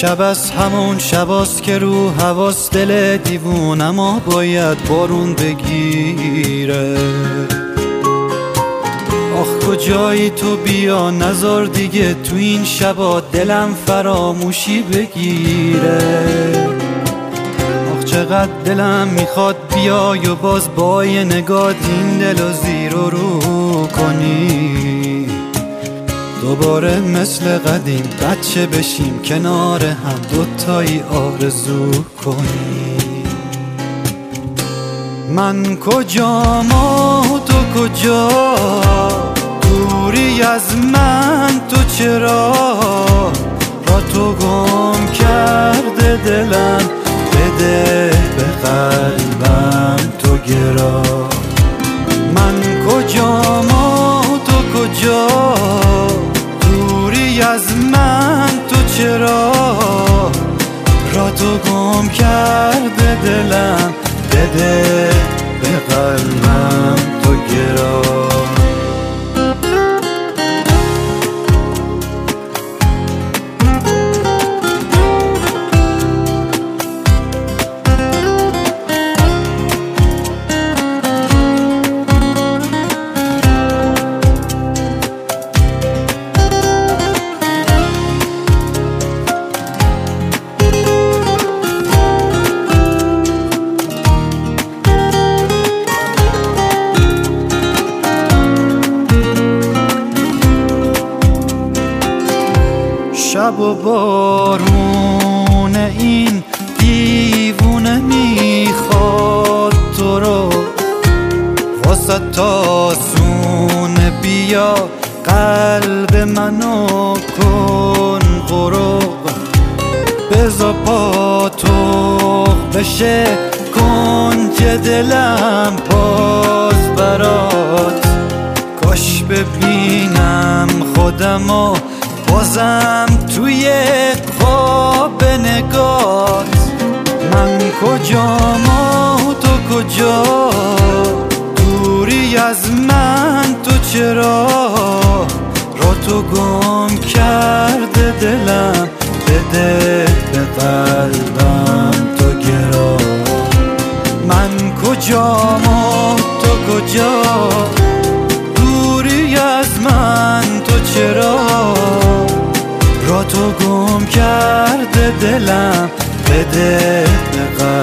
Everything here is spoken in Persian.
شب از همون شباست که رو حواس دل دیوونما باید بارون بگیره. آخ کجایی تو بیا نزار دیگه تو این شبا دلم فراموشی بگیره. آخ چقدر دلم میخواد بیای و باز با یه نگاه این دل و زیر و رو کنی. دوباره مثل قدیم بچه بشیم کنار هم دوتایی آرزو کنی. من کجام و تو کجا، دوری از من تو چرا، با تو گم کرده دلم، بده به قلبم تو گرا. من کجام و تو کجا، دوری از من تو چرا، را تو گم کرده دلم، بده به قلبم تو گرا. شب و بارون این دیوونه میخواد تو رو، واسه تاسون بیا قلب منو کن غروب. بزا پا تو بشه کنج دلم باز برات، کاش ببینم خودمو بازم توی خواب نگات. من کجام و تو کجا، دوری از من تو چرا، را تو گم کرده دلم، بده به قلبم تو گرا. من کجام و تو کجا، دوری از من تو چرا، را تو گم کرده دلم، بده به قلبم